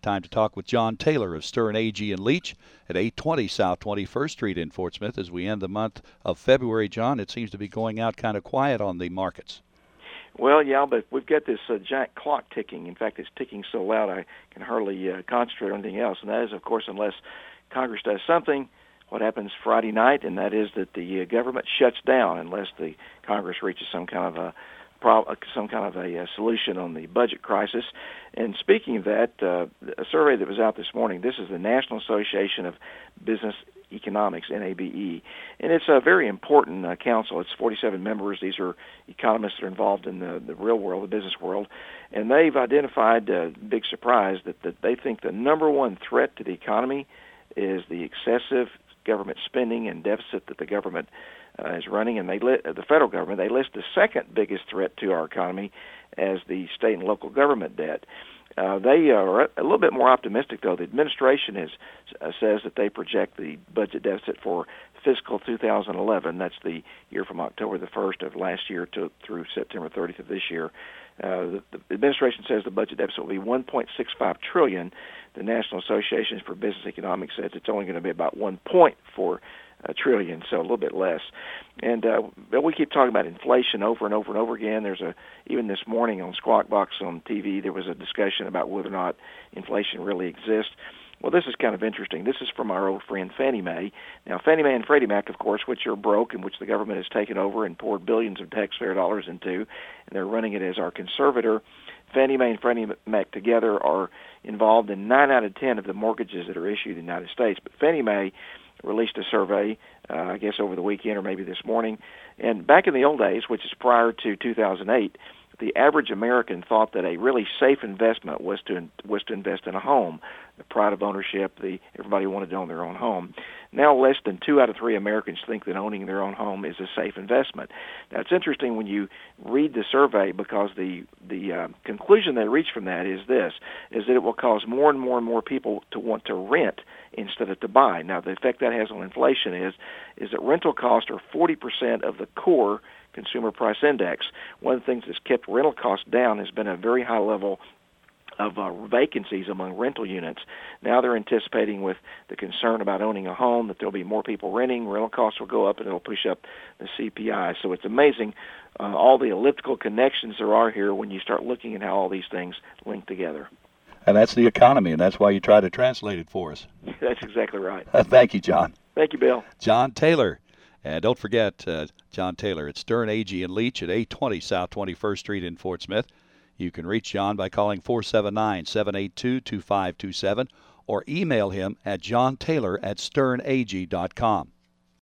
Time to talk with John Taylor of Stern Agee and Leach at 820 South 21st Street in Fort Smith as we end the month of February. John, it seems to be going out kind of quiet on the markets. Well, yeah, but we've got this giant clock ticking. In fact, it's ticking so loud I can hardly concentrate on anything else. And that is, of course, unless Congress does something, what happens Friday night, and that is that the government shuts down unless the Congress reaches some kind of a solution on the budget crisis. And speaking of that, a survey that was out this morning, this is the National Association of Business Economics, NABE, and it's a very important council. It's 47 members. These are economists that are involved in the real world, the business world, and they've identified, big surprise, that they think the number one threat to the economy is the excessive government spending and deficit that the government is running, and the federal government, they list the second biggest threat to our economy as the state and local government debt. They are a little bit more optimistic, though. The administration says that they project the budget deficit for fiscal 2011. That's the year from October the 1st of last year through September 30th of this year. The administration says the budget deficit will be $1.65 trillion. The National Association for Business Economics says it's only going to be about $1.4 trillion, so a little bit less. And we keep talking about inflation over and over and over again. Even this morning on Squawk Box on TV, there was a discussion about whether or not inflation really exists. Well, this is kind of interesting. This is from our old friend Fannie Mae. Now, Fannie Mae and Freddie Mac, of course, which are broke and which the government has taken over and poured billions of taxpayer dollars into, and they're running it as our conservator. Fannie Mae and Freddie Mac together are involved in 9 out of 10 of the mortgages that are issued in the United States. But Fannie Mae released a survey, I guess over the weekend or maybe this morning. And back in the old days, which is prior to 2008, the average American thought that a really safe investment was to invest in a home, the pride of ownership. Everybody wanted to own their own home. Now, less than 2 out of 3 Americans think that owning their own home is a safe investment. Now, it's interesting when you read the survey because the conclusion they reach from that is that it will cause more and more and more people to want to rent instead of to buy. Now, the effect that has on inflation is that rental costs are 40% of the core consumer price index. One of the things that's kept rental costs down has been a very high level of vacancies among rental units. Now they're anticipating with the concern about owning a home that there'll be more people renting, rental costs will go up, and it'll push up the CPI. So it's amazing all the elliptical connections there are here when you start looking at how all these things link together. And that's the economy, and that's why you try to translate it for us. That's exactly right. Thank you, John. Thank you, Bill. John Taylor. And don't forget, John Taylor at Stern Agee and Leach at 820 South 21st Street in Fort Smith. You can reach John by calling 479-782-2527 or email him at johntaylor@sternagee.com.